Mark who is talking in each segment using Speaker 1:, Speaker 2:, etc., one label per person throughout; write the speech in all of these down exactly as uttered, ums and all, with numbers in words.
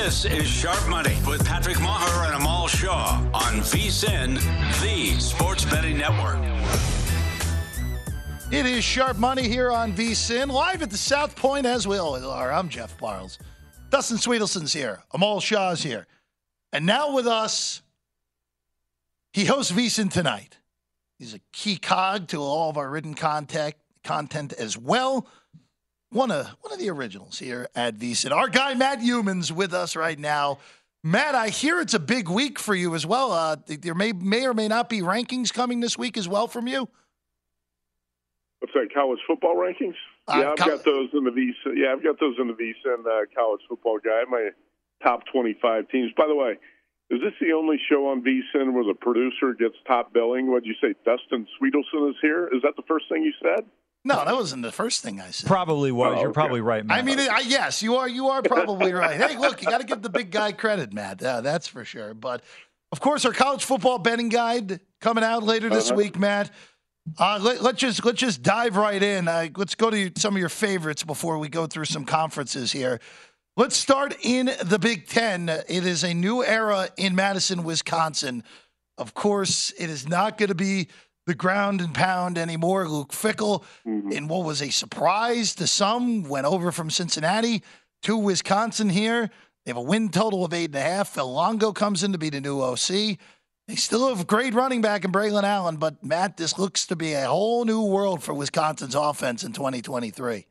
Speaker 1: This is Sharp Money with Patrick Maher and Amal Shaw on VSiN, the Sports Betting Network.
Speaker 2: It is Sharp Money here on VSiN, live at the South Point as we always are. I'm Jeff Barles. Dustin Sweetelson's here. Amal Shaw's here. And now with us, he hosts VSiN Tonight. He's a key cog to all of our written content, content as well. One of, one of the originals here at VSiN. Our guy, Matt Youmans, with us right now. Matt, I hear it's a big week for you as well. Uh, there may, may or may not be rankings coming this week as well from you.
Speaker 3: What's that, college football rankings?
Speaker 2: Uh,
Speaker 3: yeah, I've
Speaker 2: co-
Speaker 3: got those in the VSiN. Yeah, I've got those in the VSiN uh, college football guy. My top twenty-five teams. By the way, is this the only show on VSiN where the producer gets top billing? What did you say? Dustin Sweetelson is here. Is that the first thing you said?
Speaker 2: No, that wasn't the first thing I said.
Speaker 4: Probably was.
Speaker 3: Oh,
Speaker 4: You're
Speaker 3: okay.
Speaker 4: probably right, Matt.
Speaker 2: I mean, I, yes, you are. You are probably right. Hey, look, you got to give the big guy credit, Matt. Uh, that's for sure. But of course, our college football betting guide coming out later this
Speaker 3: Uh-huh.
Speaker 2: week, Matt. Uh, let, let's just let's just dive right in. Uh, let's go to some of your favorites before we go through some conferences here. Let's start in the Big Ten. It is a new era in Madison, Wisconsin. Of course, it is not going to be the ground and pound anymore. Luke Fickell,
Speaker 3: Mm-hmm.
Speaker 2: in what was a surprise to some, went over from Cincinnati to Wisconsin here. They have a win total of eight and a half. Phil Longo comes in to be the new O C. They still have a great running back in Braylon Allen, but Matt, this looks to be a whole new world for Wisconsin's offense in twenty twenty-three.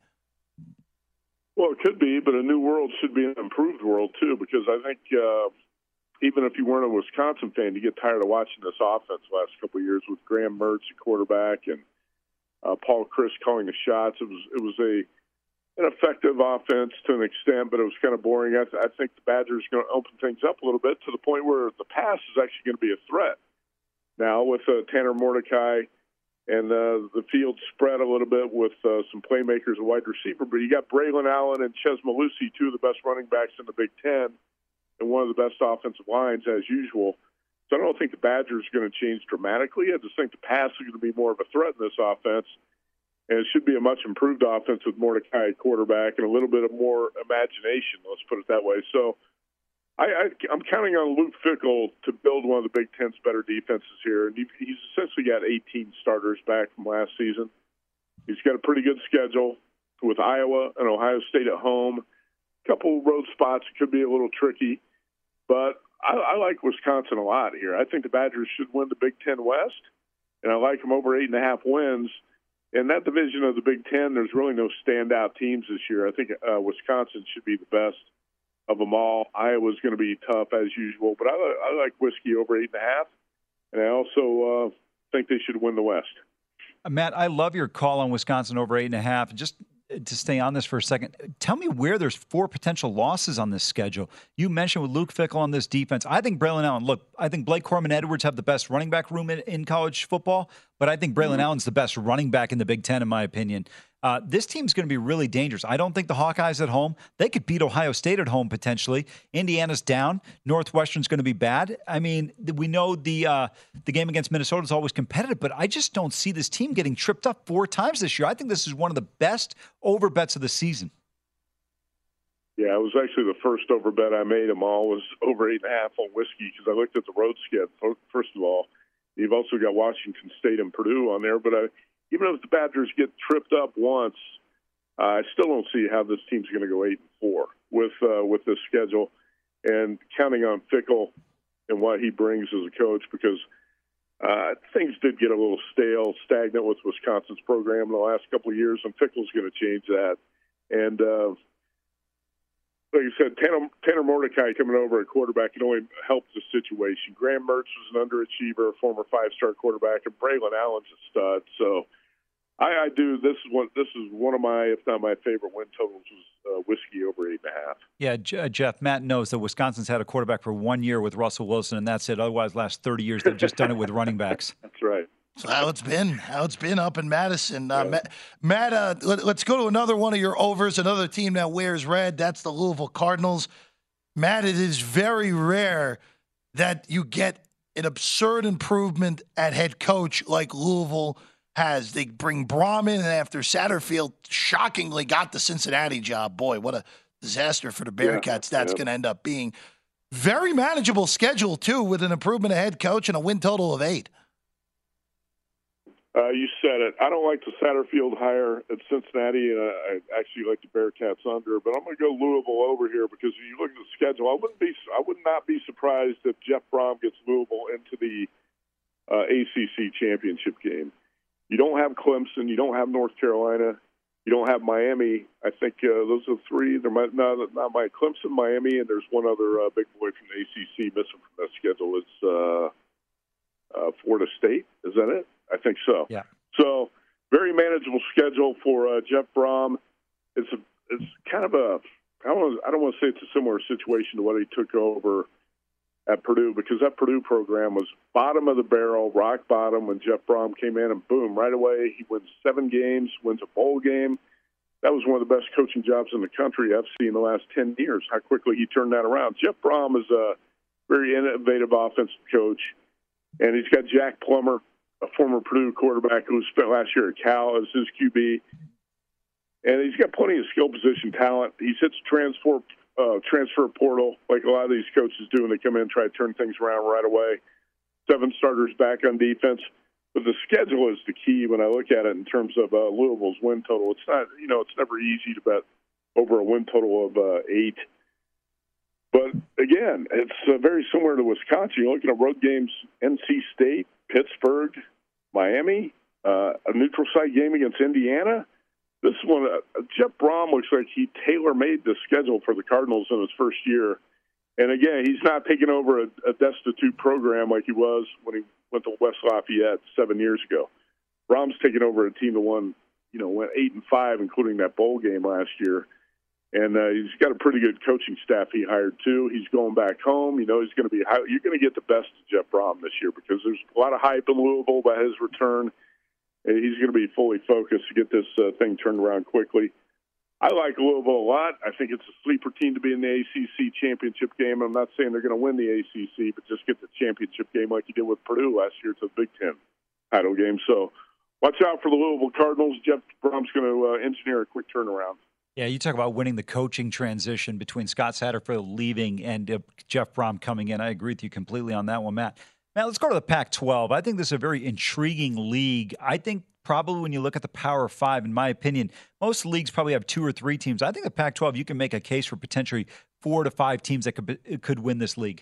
Speaker 3: Well, it could be, but a new world should be an improved world, too, because I think uh, even if you weren't a Wisconsin fan, you get tired of watching this offense the last couple of years with Graham Mertz, the quarterback, and uh, Paul Chris calling the shots. It was it was a an effective offense to an extent, but it was kind of boring. I, th- I think the Badgers are going to open things up a little bit to the point where the pass is actually going to be a threat. Now with uh, Tanner Mordecai and uh, the field spread a little bit with uh, some playmakers, a wide receiver, but you got Braylon Allen and Ches Malusi, two of the best running backs in the Big Ten, and one of the best offensive lines as usual. So I don't think the Badgers are going to change dramatically. I just think the pass is going to be more of a threat in this offense. And it should be a much improved offense with Mordecai at quarterback and a little bit of more imagination, let's put it that way. So I, I, I'm counting on Luke Fickell to build one of the Big Ten's better defenses here. And he, he's essentially got eighteen starters back from last season. He's got a pretty good schedule with Iowa and Ohio State at home. A couple road spots could be a little tricky. But I, I like Wisconsin a lot here. I think the Badgers should win the Big Ten West, and I like them over eight and a half wins. In that division of the Big Ten, there's really no standout teams this year. I think uh, Wisconsin should be the best of them all. Iowa's going to be tough as usual, but I, I like Whiskey over eight and a half, and I also uh, think they should win the West.
Speaker 4: Uh, Matt, I love your call on Wisconsin over eight and a half. Just to stay on this for a second, tell me where there's four potential losses on this schedule. You mentioned with Luke Fickell on this defense. I think Braylon Allen, look, I think Blake Coleman Edwards have the best running back room in, in college football, but I think Braylon mm-hmm. Allen's the best running back in the Big Ten, in my opinion. Uh, this team's going to be really dangerous. I don't think the Hawkeyes at home, they could beat Ohio State at home potentially. Indiana's down. Northwestern's going to be bad. I mean, we know the uh, the game against Minnesota is always competitive, but I just don't see this team getting tripped up four times this year. I think this is one of the best over bets of the season.
Speaker 3: Yeah, it was actually the first over bet I made them all was over eight and a half on Whiskey because I looked at the road schedule, first of all. You've also got Washington State and Purdue on there, but I even if the Badgers get tripped up once, uh, I still don't see how this team's going to go eight and four with uh, with this schedule. And counting on Fickell and what he brings as a coach, because uh, things did get a little stale, stagnant with Wisconsin's program in the last couple of years, and Fickell's going to change that. And uh, like you said, Tanner, Tanner Mordecai coming over at quarterback can only help the situation. Graham Mertz was an underachiever, a former five-star quarterback, and Braylon Allen's a stud. So I, I do. This is one. This is one of my, if not my favorite win totals was uh, Whiskey over eight and a half.
Speaker 4: Yeah, J- Jeff. Matt knows that Wisconsin's had a quarterback for one year with Russell Wilson, and that's it. Otherwise, last thirty years they've just done it with running backs.
Speaker 3: That's right.
Speaker 2: So how it's been, how it's been up in Madison. Uh, yeah. Matt, uh, let, let's go to another one of your overs, another team that wears red. That's the Louisville Cardinals. Matt, it is very rare that you get an absurd improvement at head coach like Louisville has. They bring Braum in, and after Satterfield shockingly got the Cincinnati job, boy, what a disaster for the Bearcats
Speaker 3: yeah,
Speaker 2: that's
Speaker 3: yeah.
Speaker 2: going to end up being. Very manageable schedule, too, with an improvement of head coach and a win total of eight.
Speaker 3: Uh, you said it. I don't like the Satterfield hire at Cincinnati, and I actually like the Bearcats under. But I'm going to go Louisville over here because if you look at the schedule, I wouldn't be, I would not be surprised if Jeff Brom gets Louisville into the uh, A C C championship game. You don't have Clemson, you don't have North Carolina, you don't have Miami. I think uh, those are three. There might not not my Clemson, Miami, and there's one other uh, big boy from the A C C missing from that schedule. It's uh, uh, Florida State. Is that it? I think so.
Speaker 4: Yeah.
Speaker 3: So very manageable schedule for uh, Jeff Brom. It's a, it's kind of a I don't want I don't want to say it's a similar situation to what he took over at Purdue, because that Purdue program was bottom of the barrel, rock bottom when Jeff Brom came in, and boom, right away he wins seven games, wins a bowl game. That was one of the best coaching jobs in the country I've seen in the last ten years, how quickly he turned that around. Jeff Brom is a very innovative offensive coach, and he's got Jack Plummer, a former Purdue quarterback who spent last year at Cal as his Q B. And he's got plenty of skill position talent. He's hit the transfer, uh, transfer portal like a lot of these coaches do when they come in and try to turn things around right away. Seven starters back on defense. But the schedule is the key when I look at it in terms of uh, Louisville's win total. It's not, you know, it's never easy to bet over a win total of uh, eight. But, again, it's uh, very similar to Wisconsin. You're looking at road games, N C State, Pittsburgh, Miami, uh, a neutral site game against Indiana. This one, uh, Jeff Brom looks like he tailor-made the schedule for the Cardinals in his first year. And, again, he's not taking over a, a destitute program like he was when he went to West Lafayette seven years ago. Brom's taking over a team that won, you know, went eight and five, including that bowl game last year. And uh, he's got a pretty good coaching staff he hired, too. He's going back home. You know, he's going to be high, you're going to get the best of Jeff Brom this year because there's a lot of hype in Louisville about his return. And he's going to be fully focused to get this uh, thing turned around quickly. I like Louisville a lot. I think it's a sleeper team to be in the A C C championship game. I'm not saying they're going to win the A C C, but just get the championship game like he did with Purdue last year to the Big Ten title game. So watch out for the Louisville Cardinals. Jeff Brom's going to uh, engineer a quick turnaround.
Speaker 4: Yeah, you talk about winning the coaching transition between Scott Satterfield leaving and uh, Jeff Brom coming in. I agree with you completely on that one, Matt. Matt, let's go to the Pac twelve. I think this is a very intriguing league. I think probably when you look at the Power Five, in my opinion, most leagues probably have two or three teams. I think the Pac twelve, you can make a case for potentially four to five teams that could could win this league.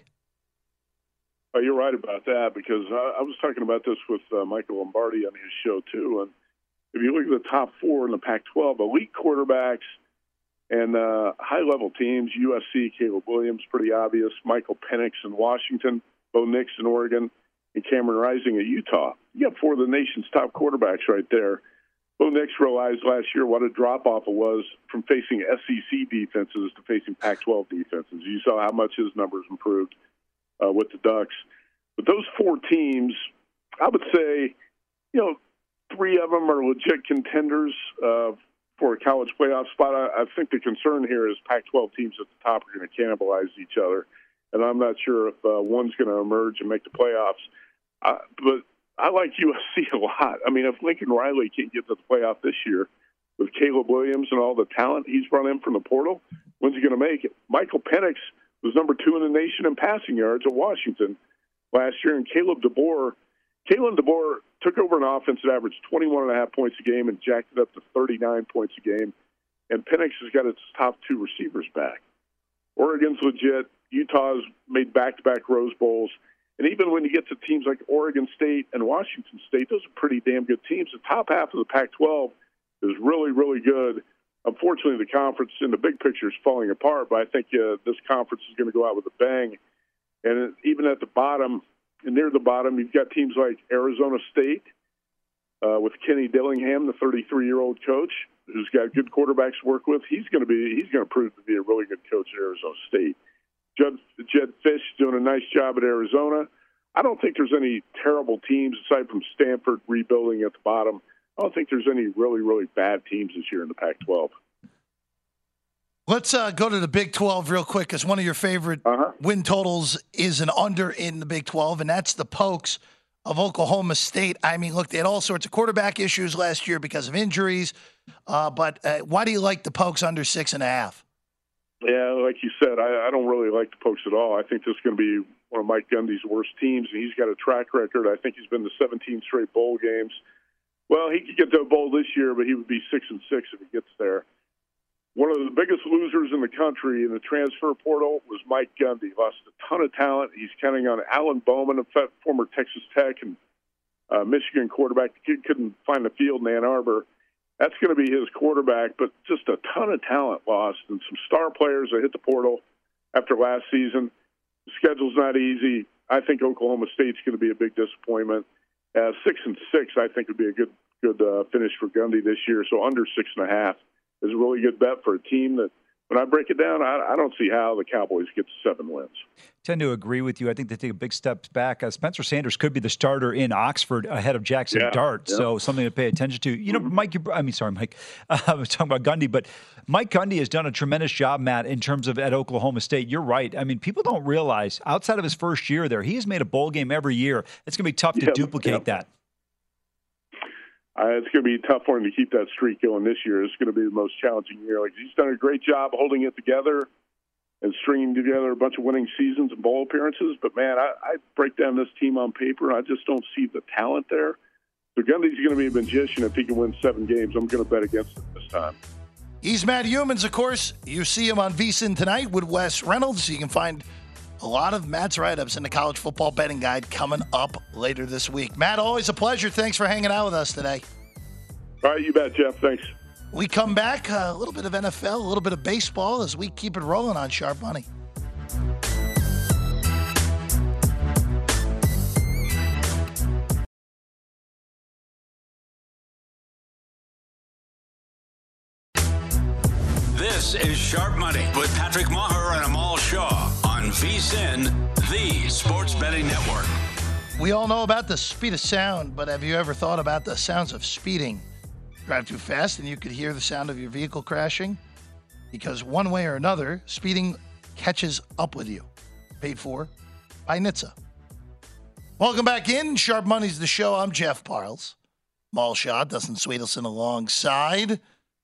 Speaker 3: Oh, you're right about that because I, I was talking about this with uh, Michael Lombardi on his show too. And if you look at the top four in the Pac twelve, elite quarterbacks and uh, high-level teams, U S C, Caleb Williams, pretty obvious, Michael Penix in Washington, Bo Nix in Oregon, and Cameron Rising at Utah. You got four of the nation's top quarterbacks right there. Bo Nix realized last year what a drop-off it was from facing S E C defenses to facing Pac twelve defenses. You saw how much his numbers improved uh, with the Ducks. But those four teams, I would say, you know, three of them are legit contenders uh, for a college playoff spot. I, I think the concern here is Pac twelve teams at the top are going to cannibalize each other, and I'm not sure if uh, one's going to emerge and make the playoffs. Uh, but I like U S C a lot. I mean, if Lincoln Riley can't get to the playoff this year with Caleb Williams and all the talent he's brought in from the portal, when's he going to make it? Michael Penix was number two in the nation in passing yards at Washington last year, and Caleb DeBoer, Kalen DeBoer took over an offense that averaged twenty-one and a half points a game and jacked it up to thirty-nine points a game, and Penix has got its top two receivers back. Oregon's legit. Utah's made back-to-back Rose Bowls. And even when you get to teams like Oregon State and Washington State, those are pretty damn good teams. The top half of the Pac twelve is really, really good. Unfortunately, the conference in the big picture is falling apart, but I think uh, this conference is going to go out with a bang. And even at the bottom, and near the bottom, you've got teams like Arizona State uh, with Kenny Dillingham, the thirty-three-year-old coach, who's got good quarterbacks to work with. He's going to be he's going to prove to be a really good coach at Arizona State. Jed, Jed Fish doing a nice job at Arizona. I don't think there's any terrible teams aside from Stanford rebuilding at the bottom. I don't think there's any really, really bad teams this year in the Pac twelve.
Speaker 2: Let's uh, go to the Big twelve real quick because one of your favorite
Speaker 3: uh-huh.
Speaker 2: win totals is an under in the Big twelve, and that's the Pokes of Oklahoma State. I mean, look, they had all sorts of quarterback issues last year because of injuries, uh, but uh, why do you like the Pokes under six and a half?
Speaker 3: Yeah, like you said, I, I don't really like the Pokes at all. I think this is going to be one of Mike Gundy's worst teams, and he's got a track record. I think he's been to seventeen straight bowl games. Well, he could get to a bowl this year, but he would be six and six if he gets there. One of the biggest losers in the country in the transfer portal was Mike Gundy. Lost a ton of talent. He's counting on Alan Bowman, a former Texas Tech and uh, Michigan quarterback. The kid couldn't find the field in Ann Arbor. That's going to be his quarterback, but just a ton of talent lost and some star players that hit the portal after last season. The schedule's not easy. I think Oklahoma State's going to be a big disappointment. Uh, six and six, I think, would be a good good uh, finish for Gundy this year. So under six and a half is a really good bet for a team that, when I break it down, I, I don't see how the Cowboys get to seven wins.
Speaker 4: Tend to agree with you. I think they take a big step back. Uh, Spencer Sanders could be the starter in Oxford ahead of Jackson
Speaker 3: yeah,
Speaker 4: Dart,
Speaker 3: yeah.
Speaker 4: so something to pay attention to. You know, Mike, you, I mean, sorry, Mike. Uh, I was talking about Gundy, but Mike Gundy has done a tremendous job, Matt, in terms of at Oklahoma State. You're right. I mean, people don't realize outside of his first year there, he has made a bowl game every year. It's going to be tough to
Speaker 3: yep,
Speaker 4: duplicate
Speaker 3: yep.
Speaker 4: that.
Speaker 3: Uh, it's going to be tough for him to keep that streak going this year. It's going to be the most challenging year. Like, he's done a great job holding it together and stringing together a bunch of winning seasons and bowl appearances. But, man, I, I break down this team on paper, and I just don't see the talent there. So Gundy's going to be a magician if he can win seven games. I'm going to bet against him this time.
Speaker 2: He's Matt Humans, of course. You see him on VSiN tonight with Wes Reynolds. You can find a lot of Matt's write-ups in the College Football Betting Guide coming up later this week. Matt, always a pleasure. Thanks for hanging out with us today.
Speaker 3: All right, you bet, Jeff. Thanks.
Speaker 2: We come back, uh, a little bit of N F L, a little bit of baseball as we keep it rolling on Sharp Money.
Speaker 1: This is Sharp Money with Patrick Maher and Amal Shaw on VSiN, the Sports Betting Network.
Speaker 2: We all know about the speed of sound, but have you ever thought about the sounds of speeding? Drive too fast and you could hear the sound of your vehicle crashing? Because one way or another, speeding catches up with you. Paid for by N H T S A. Welcome back in. Sharp Money's the show. I'm Jeff Parles. Mal Shaw, Dustin Sweetelson alongside.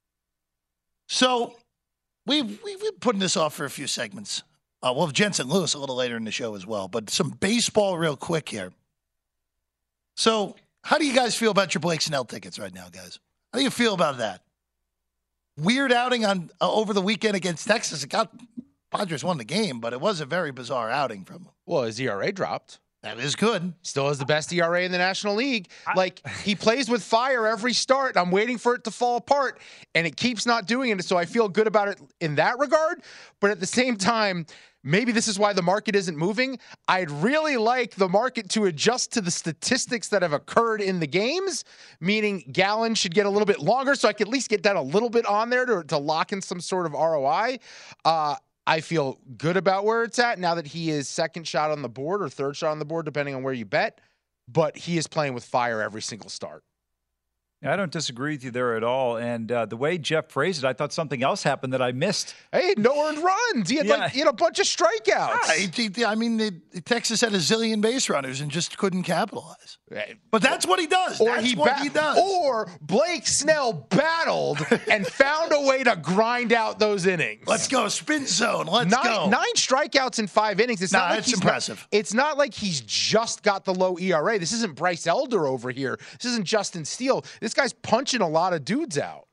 Speaker 2: So we've, we've been putting this off for a few segments. Uh, we'll have Jensen Lewis a little later in the show as well. But some baseball real quick here. So how do you guys feel about your Blake Snell tickets right now, guys? How do you feel about that? Weird outing on uh, over the weekend against Texas. It got Padres won the game, but it was a very bizarre outing from him.
Speaker 5: Well, his E R A dropped.
Speaker 2: That is good.
Speaker 5: Still has the best E R A in the National League. Like, he plays with fire every start. I'm waiting for it to fall apart, and it keeps not doing it. So I feel good about it in that regard. But at the same time, maybe this is why the market isn't moving. I'd really like the market to adjust to the statistics that have occurred in the games, meaning Gallen should get a little bit longer so I can at least get that a little bit on there to, to lock in some sort of R O I. Uh, I feel good about where it's at now that he is second shot on the board or third shot on the board, depending on where you bet. But he is playing with fire every single start.
Speaker 4: I don't disagree with you there at all. And uh, the way Jeff phrased it, I thought something else happened that I missed.
Speaker 5: Hey, no earned runs. He had
Speaker 4: Yeah.
Speaker 5: like he had a bunch of strikeouts.
Speaker 2: I, I mean, the, Texas had a zillion base runners and just couldn't capitalize. But that's what he does.
Speaker 5: Or
Speaker 2: that's
Speaker 5: he,
Speaker 2: what
Speaker 5: ba-
Speaker 2: he does.
Speaker 5: Or Blake Snell battled and found a way to grind out those innings.
Speaker 2: Let's go spin zone. Let's
Speaker 5: nine,
Speaker 2: go.
Speaker 5: Nine strikeouts in five innings. It's
Speaker 2: Nah,
Speaker 5: not like
Speaker 2: that's
Speaker 5: he's
Speaker 2: impressive.
Speaker 5: Not, it's not like he's just got the low E R A. This isn't Bryce Elder over here. This isn't Justin Steele. This guy's punching a lot of dudes out.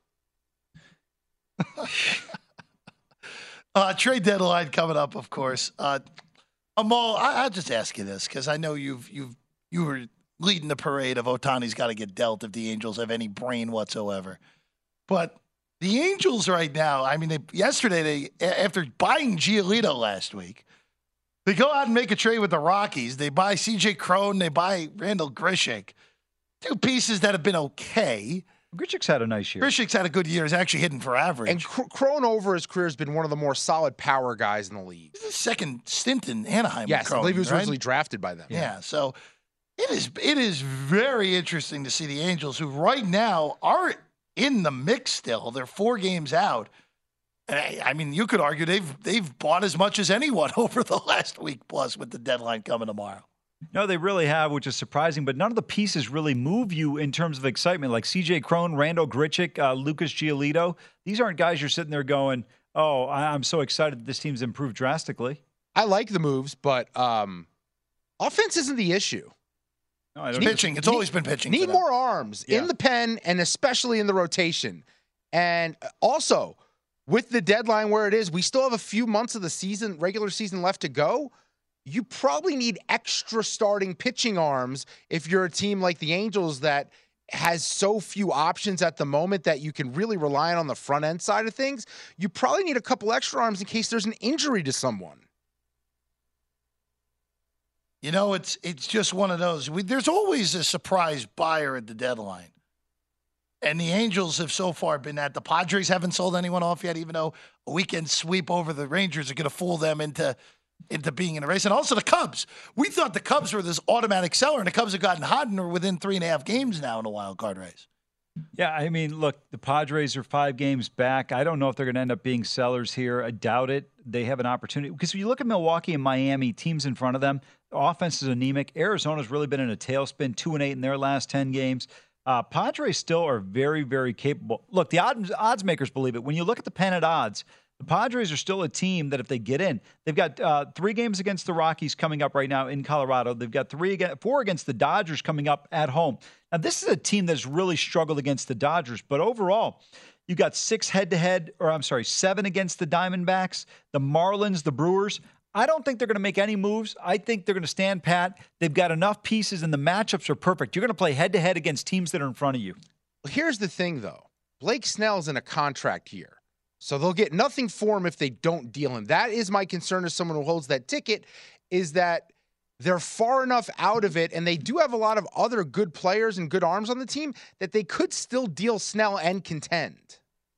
Speaker 2: uh, trade deadline coming up, of course. Uh, Amal, I, I'll just ask you this because I know you've you've you were leading the parade of Ohtani's got to get dealt if the Angels have any brain whatsoever. But the Angels right now, I mean, they, yesterday they after buying Giolito last week, they go out and make a trade with the Rockies. They buy C J Cron, they buy Randall Grichuk, two pieces that have been okay.
Speaker 4: Grichuk's had a nice year.
Speaker 2: Grichuk's had a good year. He's actually hitting for average.
Speaker 5: And Cr- Cron over his career has been one of the more solid power guys in the league.
Speaker 2: This is his second stint in Anaheim.
Speaker 5: Yes,
Speaker 2: with Cron,
Speaker 5: I believe he was
Speaker 2: right?
Speaker 5: originally drafted by them.
Speaker 2: Yeah, so it is it is very interesting to see the Angels, who right now are in the mix still. They're four games out. I, I mean, you could argue they've they've bought as much as anyone over the last week plus with the deadline coming tomorrow.
Speaker 4: No, they really have, which is surprising, but none of the pieces really move you in terms of excitement, like C J Cron, Randall Grichuk, uh, Lucas Giolito. These aren't guys you're sitting there going, Oh, I- I'm so excited that this team's improved drastically.
Speaker 5: I like the moves, but um, offense isn't the issue.
Speaker 4: No, I
Speaker 2: It's
Speaker 4: don't
Speaker 2: pitching. It's always been pitching.
Speaker 5: Need
Speaker 2: for them.
Speaker 5: more arms
Speaker 4: Yeah.
Speaker 5: in the pen and especially in the rotation. And also, with the deadline where it is, we still have a few months of the season, regular season left to go. You probably need extra starting pitching arms if you're a team like the Angels that has so few options at the moment that you can really rely on the front end side of things. You probably need a couple extra arms in case there's an injury to someone.
Speaker 2: You know, it's it's just one of those. We, there's always a surprise buyer at the deadline. And the Angels have so far been that. The Padres haven't sold anyone off yet, even though a weekend sweep over the Rangers are going to fool them into, into being in a race. And also the Cubs. We thought the Cubs were this automatic seller, and the Cubs have gotten hot and are within three and a half games now in a wild card race.
Speaker 4: Yeah, I mean, look, the Padres are five games back. I don't know if they're going to end up being sellers here. I doubt it. They have an opportunity. Because when you look at Milwaukee and Miami, teams in front of them, the offense is anemic. Arizona's really been in a tailspin, two and eight in their last ten games. Uh, Padres still are very, very capable. Look, the odds, odds makers believe it. When you look at the pennant odds, the Padres are still a team that if they get in, they've got uh, three games against the Rockies coming up right now in Colorado. They've got three against, four against the Dodgers coming up at home. Now, this is a team that's really struggled against the Dodgers, but overall, you got six head-to-head, or I'm sorry, seven against the Diamondbacks, the Marlins, the Brewers. I don't think they're going to make any moves. I think they're going to stand pat. They've got enough pieces, and the matchups are perfect. You're going to play head-to-head against teams that are in front of you.
Speaker 5: Well, here's the thing, though. Blake Snell's in a contract year, so they'll get nothing for him if they don't deal him. That is my concern as someone who holds that ticket, is that they're far enough out of it, and they do have a lot of other good players and good arms on the team, that they could still deal Snell and contend.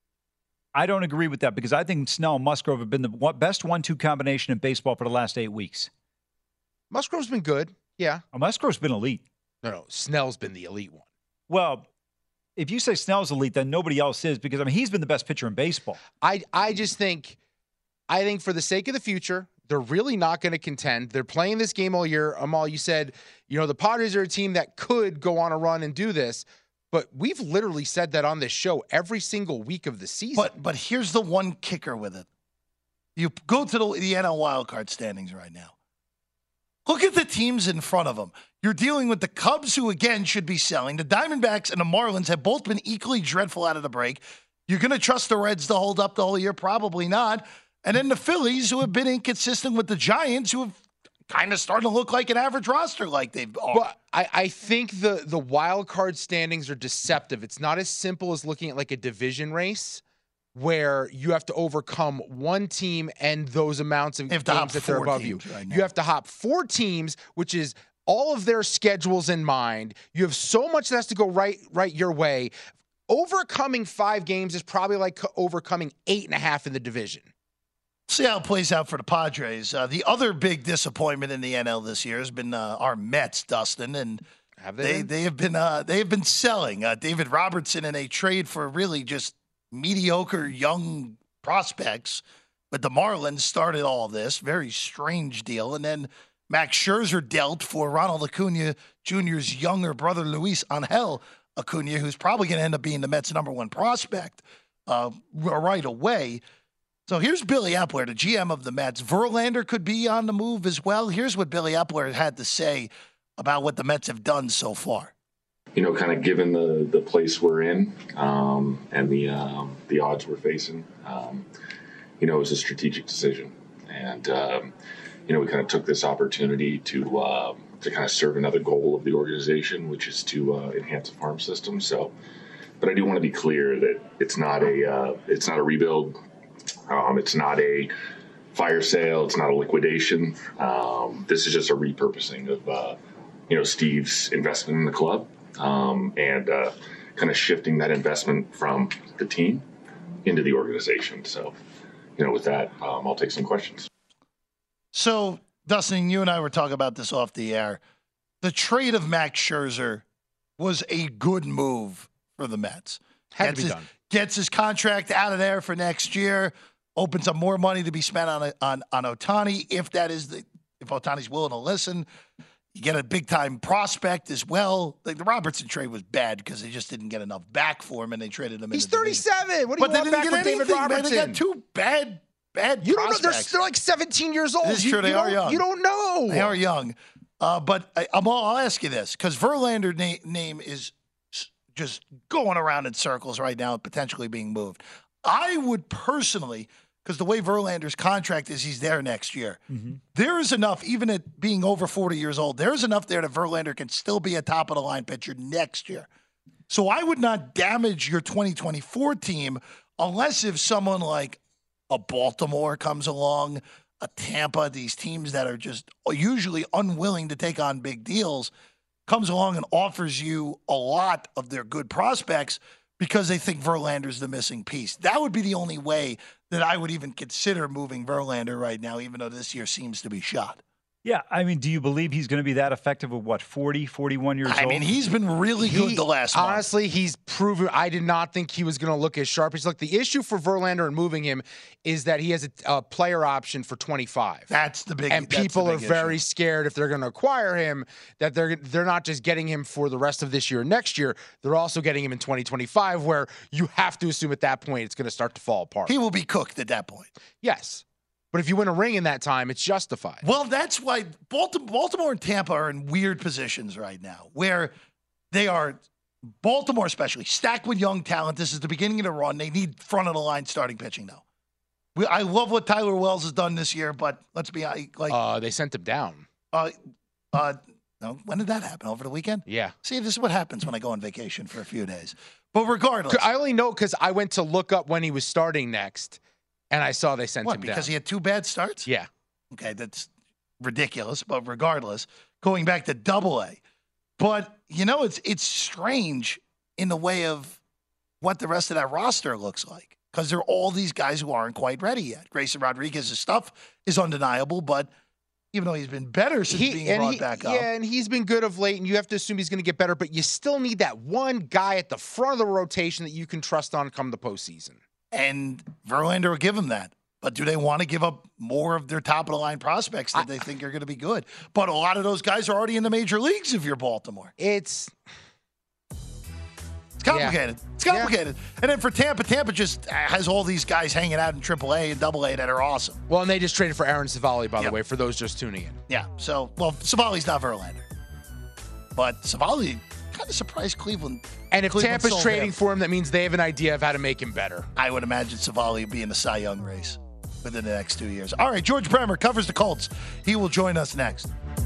Speaker 4: I don't agree with that because I think Snell and Musgrove have been the best one two combination in baseball for the last eight weeks.
Speaker 5: Musgrove's been good, yeah.
Speaker 4: Oh, Musgrove's been elite.
Speaker 5: No, no, Snell's been the elite one.
Speaker 4: Well, if you say Snell's elite, then nobody else is because, I mean, he's been the best pitcher in baseball.
Speaker 5: I, I just think, I think for the sake of the future, they're really not going to contend. They're playing this game all year. Amal, you said, you know, the Padres are a team that could go on a run and do this. But we've literally said that on this show every single week of the season.
Speaker 2: But but here's the one kicker with it. You go to the, the N L wildcard standings right now. Look at the teams in front of them. You're dealing with the Cubs, who, again, should be selling. The Diamondbacks and the Marlins have both been equally dreadful out of the break. You're going to trust the Reds to hold up the whole year? Probably not. And then the Phillies, who have been inconsistent with the Giants, who have kind of starting to look like an average roster like they've are.
Speaker 5: But I, I think the the wild card standings are deceptive. It's not as simple as looking at like a division race where you have to overcome one team and those amounts of games that they're above you.
Speaker 2: Right
Speaker 5: you have to hop four teams, which is all of their schedules in mind. You have so much that has to go right right your way. Overcoming five games is probably like overcoming eight and a half in the division.
Speaker 2: See how it plays out for the Padres. Uh, the other big disappointment in the N L this year has been uh, our Mets, Dustin, and
Speaker 5: have they?
Speaker 2: They
Speaker 5: Been?
Speaker 2: they have been uh, they have been selling uh, David Robertson in a trade for really just mediocre young prospects. But the Marlins started all this very strange deal, and then Max Scherzer dealt for Ronald Acuna Junior's younger brother Luis Angel Acuna, who's probably going to end up being the Mets' number one prospect uh, right away. So here's Billy Epler, the G M of the Mets. Verlander could be on the move as well. Here's what Billy Epler had to say about what the Mets have done so far.
Speaker 6: You know, kind of given the, the place we're in um, and the um, the odds we're facing, um, you know, it was a strategic decision. And, um, you know, we kind of took this opportunity to uh, to kind of serve another goal of the organization, which is to uh, enhance the farm system. So, but I do want to be clear that it's not a uh, it's not a rebuild. Um, it's not a fire sale. It's not a liquidation. Um, this is just a repurposing of, uh, you know, Steve's investment in the club um, and uh, kind of shifting that investment from the team into the organization. So, you know, with that, um, I'll take some questions.
Speaker 2: So, Dustin, you and I were talking about this off the air. The trade of Max Scherzer was a good move for the Mets.
Speaker 5: Had
Speaker 2: gets
Speaker 5: to be
Speaker 2: his,
Speaker 5: done.
Speaker 2: Gets his contract out of there for next year. Opens up more money to be spent on on on Ohtani if that is the if Ohtani's willing to listen. You get a big-time prospect as well. Like the Robertson trade was bad because they just didn't get enough back for him, and they traded him.
Speaker 5: He's
Speaker 2: into the
Speaker 5: thirty-seven. What do you
Speaker 2: but
Speaker 5: want
Speaker 2: they
Speaker 5: back
Speaker 2: didn't
Speaker 5: with
Speaker 2: get
Speaker 5: David
Speaker 2: anything, man.
Speaker 5: Robertson?
Speaker 2: They got two bad, bad
Speaker 5: You don't know. They're
Speaker 2: prospects.
Speaker 5: still like seventeen years old.
Speaker 2: This is
Speaker 5: you,
Speaker 2: true. They
Speaker 5: you
Speaker 2: are
Speaker 5: don't-
Speaker 2: young.
Speaker 5: You don't know.
Speaker 2: They are young. Uh, but I, I'm all, I'll ask you this, because Verlander na- name is s- just going around in circles right now, potentially being moved. I would personally, because the way Verlander's contract is, he's there next year.
Speaker 4: Mm-hmm.
Speaker 2: There is enough, even at being over forty years old, there's enough there that Verlander can still be a top-of-the-line pitcher next year. So I would not damage your twenty twenty-four team unless if someone like a Baltimore comes along, a Tampa, these teams that are just usually unwilling to take on big deals, comes along and offers you a lot of their good prospects because they think Verlander's the missing piece. That would be the only way that I would even consider moving Verlander right now, even though this year seems to be shot.
Speaker 4: Yeah, I mean, do you believe he's going to be that effective at what, forty, forty-one years
Speaker 2: I
Speaker 4: old?
Speaker 2: mean, he's been really good
Speaker 5: He-
Speaker 2: the last month.
Speaker 5: Honestly, he's proven. I did not think he was going to look as sharp. He's like the issue for Verlander and moving him is that he has a, a player option for twenty-five.
Speaker 2: That's the big
Speaker 5: and
Speaker 2: that's the
Speaker 5: people are
Speaker 2: big
Speaker 5: very
Speaker 2: issue.
Speaker 5: scared if they're going to acquire him that they're they're not just getting him for the rest of this year or next year. They're also getting him in twenty twenty-five, where you have to assume at that point it's going to start to fall apart.
Speaker 2: He will be cooked at that point.
Speaker 5: Yes. But if you win a ring in that time, it's justified.
Speaker 2: Well, that's why Baltimore, Baltimore and Tampa are in weird positions right now, where they are, Baltimore especially, stacked with young talent. This is the beginning of the run. They need front of the line starting pitching now. We, I love what Tyler Wells has done this year, but let's be like,
Speaker 5: Uh, they sent him down.
Speaker 2: uh, uh, no, when did that happen? Over the weekend?
Speaker 5: Yeah.
Speaker 2: See, this is what happens when I go on vacation for a few days. But regardless,
Speaker 5: I only know because I went to look up when he was starting next, and I saw they sent
Speaker 2: what?
Speaker 5: him
Speaker 2: Because
Speaker 5: down.
Speaker 2: he had two bad starts?
Speaker 5: Yeah.
Speaker 2: Okay, that's ridiculous. But regardless, going back to Double A, but you know, it's it's strange in the way of what the rest of that roster looks like because there are all these guys who aren't quite ready yet. Grayson Rodriguez's stuff is undeniable, but even though he's been better since
Speaker 5: He-
Speaker 2: being
Speaker 5: and
Speaker 2: brought
Speaker 5: he-
Speaker 2: back up,
Speaker 5: Yeah, and he's been good of late, and you have to assume he's going to get better, but you still need that one guy at the front of the rotation that you can trust on come the postseason.
Speaker 2: and Verlander will give him that. But do they want to give up more of their top of the line prospects that
Speaker 5: I-
Speaker 2: they think are going to be good? But a lot of those guys are already in the major leagues if you're Baltimore.
Speaker 5: It's
Speaker 2: It's complicated. It's complicated. And then for Tampa, Tampa just has all these guys hanging out in triple A and double A that are awesome.
Speaker 5: well, and they just traded for Aaron Savali, by
Speaker 2: Yep.
Speaker 5: the way, for those just tuning in.
Speaker 2: Yeah. So, well, Savali's not Verlander. But Savali kind of surprised Cleveland.
Speaker 5: And if
Speaker 2: Cleveland
Speaker 5: Tampa's
Speaker 2: sold
Speaker 5: trading
Speaker 2: him.
Speaker 5: for him, that means they have an idea of how to make him better.
Speaker 2: I would imagine Savali would be in the Cy Young race within the next two years. All right, George Bremer covers the Colts. He will join us next.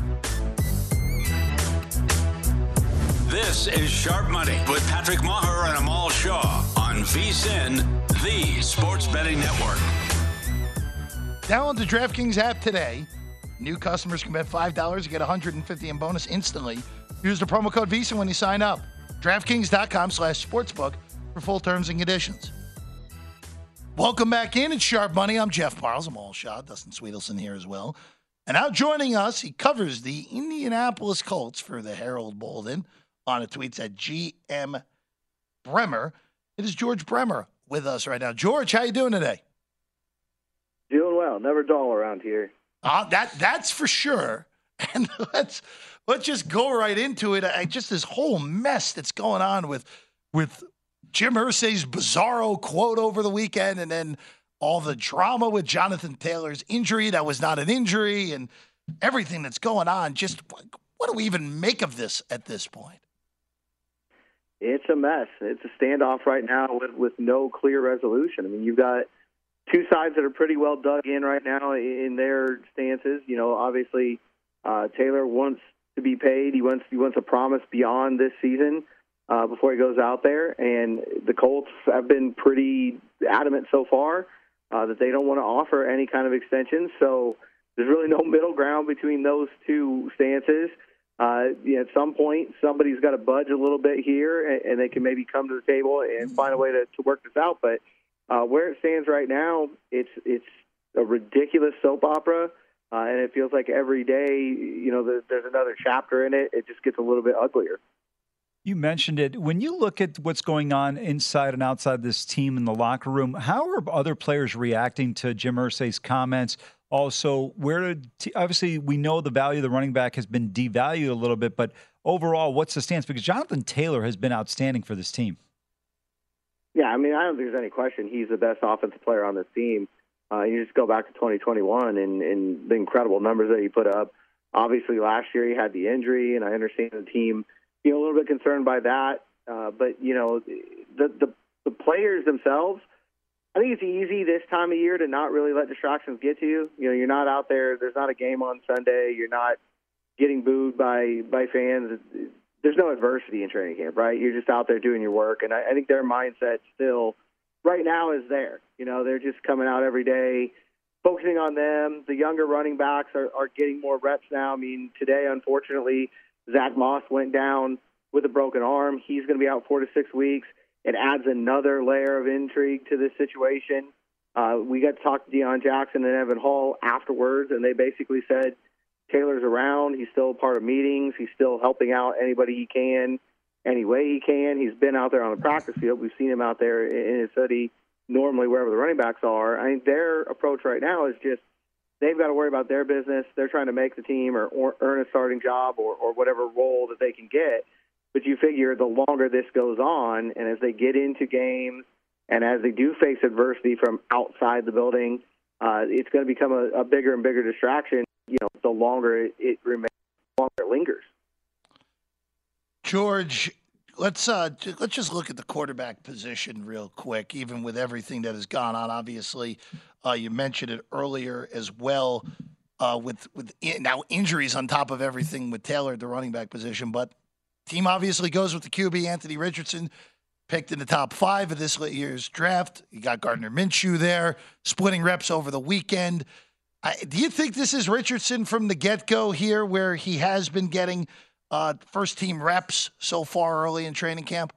Speaker 1: This is Sharp Money with Patrick Maher and Amal Shaw on VSiN, the Sports Betting Network.
Speaker 2: Download the DraftKings app today. New customers can bet five dollars and get one hundred fifty dollars in bonus instantly. Use the promo code VISA when you sign up. DraftKings.com slash sportsbook for full terms and conditions. Welcome back in. It's Sharp Money. I'm Jeff Parles. I'm all shot. Dustin Sweetelson here as well. And now joining us, he covers the Indianapolis Colts for the Herald Bolden on the tweets at G M Bremer. It is George Bremer with us right now. George, how you doing today?
Speaker 7: Doing well. Never dull around here.
Speaker 2: Uh, that that's for sure. And let's let's just go right into it. I, just this whole mess that's going on with with Jim Irsay's bizarro quote over the weekend, and then all the drama with Jonathan Taylor's injury that was not an injury, and everything that's going on. Just what do we even make of this at this point?
Speaker 7: It's a mess. It's a standoff right now with, with no clear resolution. I mean, you've got two sides that are pretty well dug in right now in their stances. You know, obviously uh, Taylor wants to be paid. He wants he wants a promise beyond this season uh, before he goes out there. And the Colts have been pretty adamant so far uh, that they don't want to offer any kind of extension. So there's really no middle ground between those two stances. Uh, yeah, at some point, somebody's got to budge a little bit here, and, and they can maybe come to the table and find a way to, to work this out. But uh, where it stands right now, it's it's a ridiculous soap opera, uh, and it feels like every day, you know, there, there's another chapter in it. It just gets a little bit uglier.
Speaker 4: You mentioned it. When you look at what's going on inside and outside this team in the locker room, how are other players reacting to Jim Irsay's comments? Also, where did obviously we know the value of the running back has been devalued a little bit, but overall, what's the stance? Because Jonathan Taylor has been outstanding for this team.
Speaker 7: Yeah, I mean, I don't think there's any question he's the best offensive player on this team. Uh, you just go back to twenty twenty-one and, and the incredible numbers that he put up. Obviously, last year he had the injury, and I understand the team, you know, a little bit concerned by that. Uh, but, you know, the, the the players themselves, I think it's easy this time of year to not really let distractions get to you. You know, you're not out there. There's not a game on Sunday. You're not getting booed by, by fans. There's no adversity in training camp, right? You're just out there doing your work. And I, I think their mindset still right now is there. You know, they're just coming out every day, focusing on them. The younger running backs are, are getting more reps now. I mean, today, unfortunately, Zach Moss went down with a broken arm. He's going to be out four to six weeks. It adds another layer of intrigue to this situation. Uh, we got to talk to Deion Jackson and Evan Hall afterwards, and they basically said Taylor's around. He's still a part of meetings. He's still helping out anybody he can, any way he can. He's been out there on the practice field. We've seen him out there in his hoodie, normally wherever the running backs are. I think their approach right now is just they've got to worry about their business. They're trying to make the team or, or earn a starting job or, or whatever role that they can get. But you figure the longer this goes on, and as they get into games, and as they do face adversity from outside the building, uh, it's going to become a, a bigger and bigger distraction. You know, the longer it, it remains, the longer it lingers.
Speaker 2: George, let's uh, let's just look at the quarterback position real quick. Even with everything that has gone on, obviously, uh, you mentioned it earlier as well. Uh, with with in, now injuries on top of everything with Taylor at the running back position, but team obviously goes with the Q B, Anthony Richardson, picked in the top five of this year's draft. You got Gardner Minshew there, splitting reps over the weekend. I, do you think this is Richardson from the get-go here, where he has been getting uh, first-team reps so far early in training camp?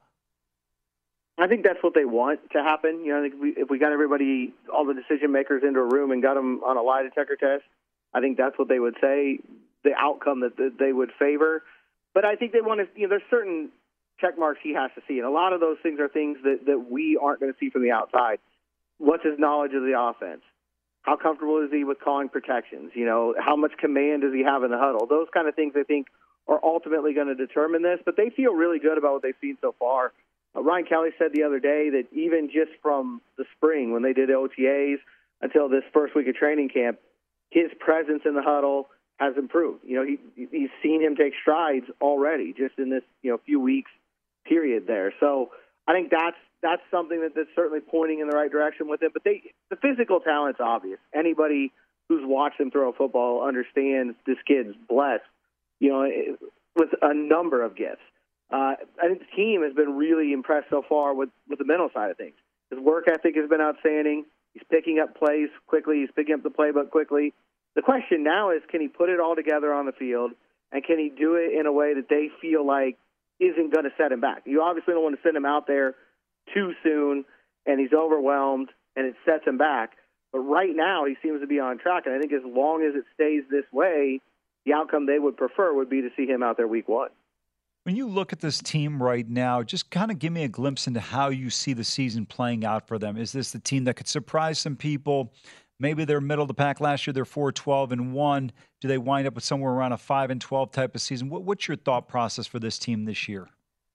Speaker 7: I think that's what they want to happen. You know, I think if we, if we got everybody, all the decision-makers into a room and got them on a lie detector test, I think that's what they would say, the outcome that, that they would favor. But I think they want to, you know, there's certain check marks he has to see. And a lot of those things are things that, that we aren't going to see from the outside. What's his knowledge of the offense? How comfortable is he with calling protections? You know, how much command does he have in the huddle? Those kind of things I think are ultimately going to determine this. But they feel really good about what they've seen so far. Uh, Ryan Kelly said the other day that even just from the spring when they did O T As until this first week of training camp, his presence in the huddle has improved. You know, he he's seen him take strides already just in this, you know, few weeks period there. So I think that's that's something that, that's certainly pointing in the right direction with him. But they the physical talent's obvious. Anybody who's watched him throw a football understands this kid's blessed, you know, with a number of gifts. Uh, I think the team has been really impressed so far with, with the mental side of things. His work ethic has been outstanding. He's picking up plays quickly. He's picking up the playbook quickly. The question now is, can he put it all together on the field, and can he do it in a way that they feel like isn't going to set him back? You obviously don't want to send him out there too soon, and he's overwhelmed, and it sets him back. But right now, he seems to be on track, and I think as long as it stays this way, the outcome they would prefer would be to see him out there week one.
Speaker 4: When you look at this team right now, just kind of give me a glimpse into how you see the season playing out for them. Is this the team that could surprise some people? Maybe they're middle of the pack last year. They're four twelve and one. Do they wind up with somewhere around a five and twelve type of season? What, what's your thought process for this team this year?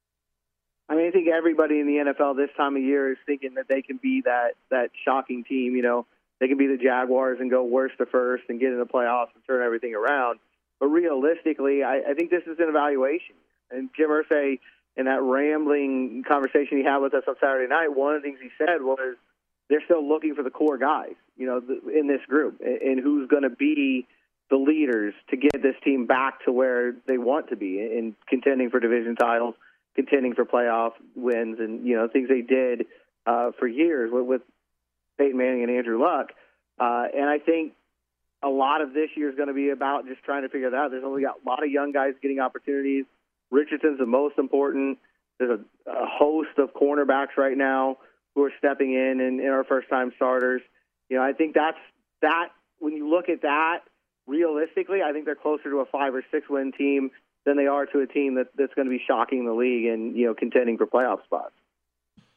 Speaker 7: I mean, I think everybody in the N F L this time of year is thinking that they can be that that shocking team. You know, they can be the Jaguars and go worst to first and get in the playoffs and turn everything around. But realistically, I, I think this is an evaluation. And Jim Irsay, in that rambling conversation he had with us on Saturday night, one of the things he said was they're still looking for the core guys, you know, in this group, and who's going to be the leaders to get this team back to where they want to be in contending for division titles, contending for playoff wins, and, you know, things they did uh, for years with, with Peyton Manning and Andrew Luck. Uh, and I think a lot of this year is going to be about just trying to figure that out. There's only got a lot of young guys getting opportunities. Richardson's the most important. There's a, a host of cornerbacks right now who are stepping in and, and are first-time starters. You know, I think that's that. When you look at that, realistically, I think they're closer to a five or six win team than they are to a team that, that's going to be shocking the league and, you know, contending for playoff spots.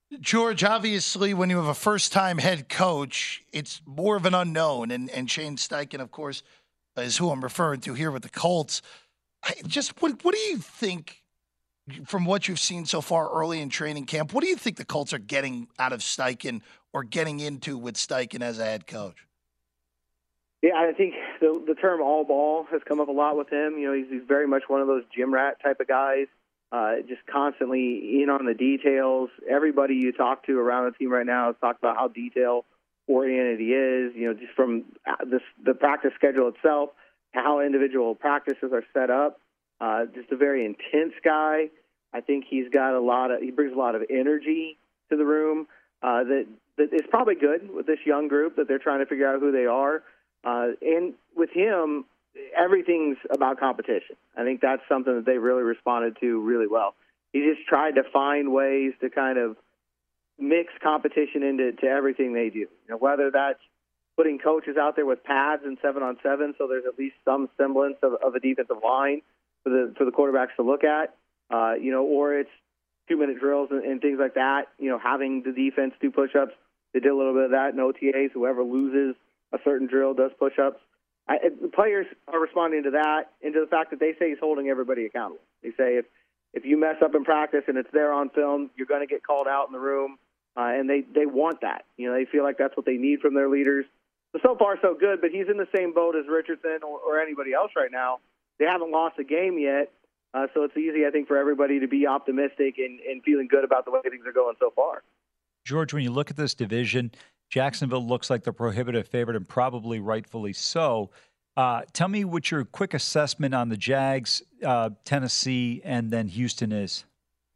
Speaker 2: George, obviously, when you have a first-time head coach, it's more of an unknown. And, and Shane Steichen, of course, is who I'm referring to here with the Colts. Just what, what do you think, from what you've seen so far early in training camp, what do you think the Colts are getting out of Steichen or getting into with Steichen as a head coach?
Speaker 7: Yeah, I think the, the term all ball has come up a lot with him. You know, he's, he's very much one of those gym rat type of guys. Uh, just constantly in on the details. Everybody you talk to around the team right now has talked about how detail-oriented he is, you know, just from this, the practice schedule itself, how individual practices are set up. Uh, just a very intense guy. I think he's got a lot of, he brings a lot of energy to the room uh, that, that is probably good with this young group that they're trying to figure out who they are. Uh, and with him, everything's about competition. I think that's something that they really responded to really well. He just tried to find ways to kind of mix competition into to everything they do. You know, whether that's putting coaches out there with pads and seven on seven, so there's at least some semblance of, of a defensive line for the for the quarterbacks to look at. Uh, you know, or it's two minute drills and, and things like that. You know, having the defense do push-ups. They did a little bit of that in O T As. Whoever loses a certain drill does push-ups. I, the players are responding to that and to the fact that they say he's holding everybody accountable. They say if if you mess up in practice and it's there on film, you're going to get called out in the room, uh, and they, they want that. You know, they feel like that's what they need from their leaders. So, so far, so good, but he's in the same boat as Richardson or, or anybody else right now. They haven't lost a game yet, uh, so it's easy, I think, for everybody to be optimistic and, and feeling good about the way things are going so far.
Speaker 4: George, when you look at this division, Jacksonville looks like the prohibitive favorite, and probably rightfully so. Uh, tell me what your quick assessment on the Jags, uh, Tennessee, and then Houston is.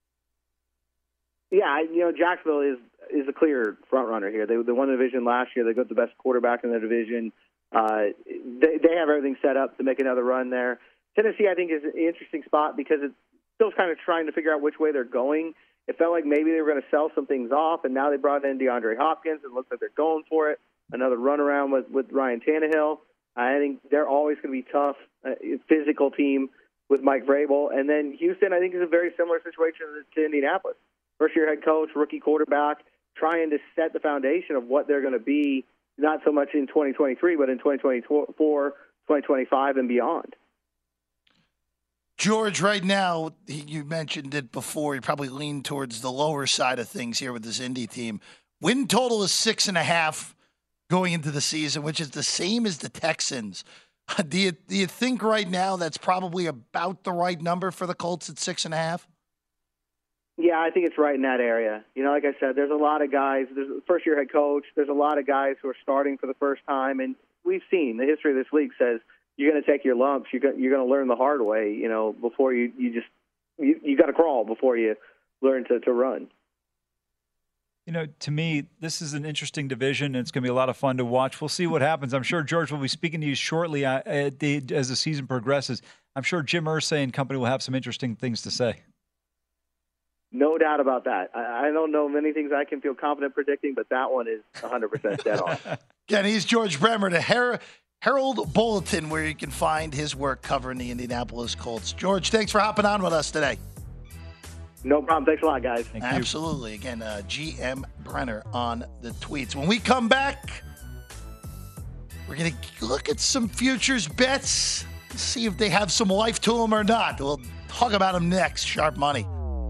Speaker 7: Yeah, you know, Jacksonville is is a clear front runner here. They, they won the division last year. They got the best quarterback in the division. Uh, they, they have everything set up to make another run there. Tennessee, I think, is an interesting spot because it's still kind of trying to figure out which way they're going. It felt like maybe they were going to sell some things off, and now they brought in DeAndre Hopkins. It looks like they're going for it. Another runaround with, with Ryan Tannehill. I think they're always going to be tough, uh, physical team with Mike Vrabel. And then Houston, I think, is a very similar situation to Indianapolis. First-year head coach, rookie quarterback, trying to set the foundation of what they're going to be, not so much in twenty twenty-three, but in twenty twenty-four, twenty twenty-five, and beyond.
Speaker 2: George, right now, you mentioned it before, you probably lean towards the lower side of things here with this Indy team. Win total is six and a half going into the season, which is the same as the Texans. Do you, do you think right now that's probably about the right number for the Colts at six and a half?
Speaker 7: Yeah, I think it's right in that area. You know, like I said, there's a lot of guys. There's a first-year head coach. There's a lot of guys who are starting for the first time, and we've seen the history of this league says you're going to take your lumps. You're going, you're going to learn the hard way. You know, before you you just you, you got to crawl before you learn to, to run.
Speaker 4: You know, to me, this is an interesting division, and it's going to be a lot of fun to watch. We'll see what happens. I'm sure George will be speaking to you shortly uh, at the, as the season progresses. I'm sure Jim Irsay and company will have some interesting things to say.
Speaker 7: No doubt about that. I, I don't know many things I can feel confident predicting, but that one is one hundred percent dead on.
Speaker 2: Again, he's George Bremer, the Her- Herald Bulletin, where you can find his work covering the Indianapolis Colts. George, thanks for hopping on with us today.
Speaker 7: No problem. Thanks a lot, guys.
Speaker 4: Thank
Speaker 2: Absolutely.
Speaker 4: You.
Speaker 2: Again, uh, G M Brenner on the tweets. When we come back, we're going to look at some futures bets, see if they have some life to them or not. We'll talk about them next. Sharp Money.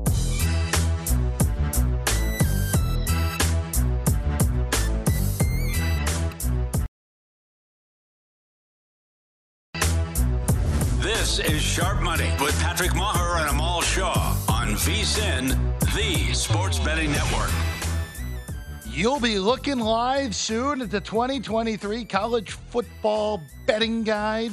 Speaker 1: This is Sharp Money with Patrick Maher and Amal Shaw on VSiN, the Sports Betting Network.
Speaker 2: You'll be looking live soon at the twenty twenty-three College Football Betting Guide.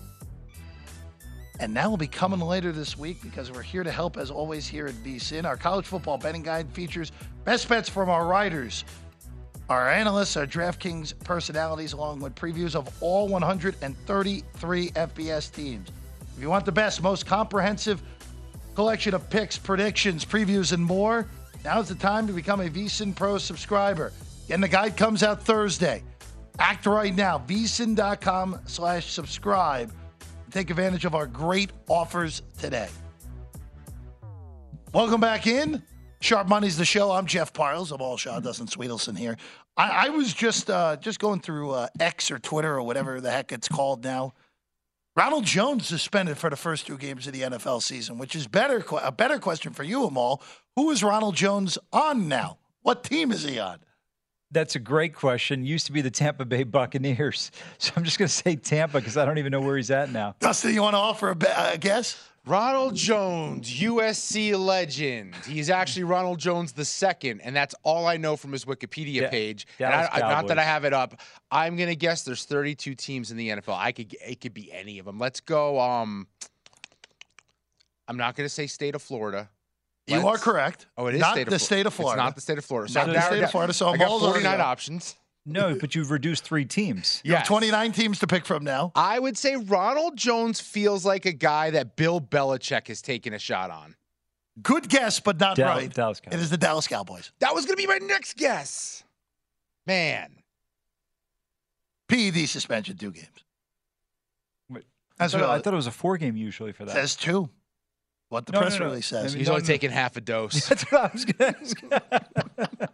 Speaker 2: And that will be coming later this week because we're here to help, as always, here at VSiN. Our College Football Betting Guide features best bets from our writers, our analysts, our DraftKings personalities, along with previews of all one hundred thirty-three F B S teams. If you want the best, most comprehensive collection of picks, predictions, previews, and more, now's the time to become a VSiN Pro subscriber. And the guide comes out Thursday. Act right now. VSiN.com slash subscribe. Take advantage of our great offers today. Welcome back in. Sharp Money's the show. I'm Jeff Parles. I'm all Shaw, Dustin Sweetelson here. I, I was just uh, just going through uh, X or Twitter or whatever the heck it's called now. Ronald Jones suspended for the first two games of the N F L season, which is better a better question for you, Amal. Who is Ronald Jones on now? What team is he on?
Speaker 4: That's a great question. Used to be the Tampa Bay Buccaneers. So I'm just going to say Tampa because I don't even know where he's at now.
Speaker 2: Dustin, you want to offer a, be- a guess?
Speaker 5: Ronald Jones, U S C legend. He's actually Ronald Jones the second, and that's all I know from his Wikipedia
Speaker 4: Da-
Speaker 5: page.
Speaker 4: Dallas
Speaker 5: And I, I, not that I
Speaker 4: Cowboys.
Speaker 5: have it up. I'm gonna guess there's thirty-two teams in the N F L. I could it could be any of them. Let's go. Um, I'm not gonna say state of Florida.
Speaker 2: You
Speaker 5: Let's-
Speaker 2: are correct.
Speaker 5: Oh, it is
Speaker 2: not
Speaker 5: state of
Speaker 2: the
Speaker 5: Flo-
Speaker 2: state of Florida.
Speaker 5: It's not the state of Florida. So
Speaker 2: Not
Speaker 5: I've
Speaker 2: the
Speaker 5: narrowed
Speaker 2: state of
Speaker 5: down-
Speaker 2: Florida, so
Speaker 5: I got
Speaker 2: Amal's already
Speaker 5: forty-nine
Speaker 2: up.
Speaker 5: options.
Speaker 4: No, but you've reduced three teams.
Speaker 2: You have
Speaker 5: Yes.
Speaker 2: twenty-nine teams to pick from now.
Speaker 5: I would say Ronald Jones feels like a guy that Bill Belichick has taken a shot on.
Speaker 2: Good guess, but not
Speaker 4: Dal-
Speaker 2: right.
Speaker 4: Dallas
Speaker 2: It
Speaker 4: Cowboys.
Speaker 2: is the Dallas Cowboys.
Speaker 5: That was going to be my next guess. Man.
Speaker 2: P E D suspension, two games.
Speaker 4: Wait, I,
Speaker 2: That's
Speaker 4: thought,
Speaker 2: what
Speaker 4: I thought it was a four game usually for that.
Speaker 2: says two. What the
Speaker 4: No,
Speaker 2: press
Speaker 4: no, no.
Speaker 2: release says.
Speaker 4: I mean,
Speaker 5: He's
Speaker 4: no,
Speaker 5: only
Speaker 4: no.
Speaker 5: taking half a dose.
Speaker 4: That's what I was going to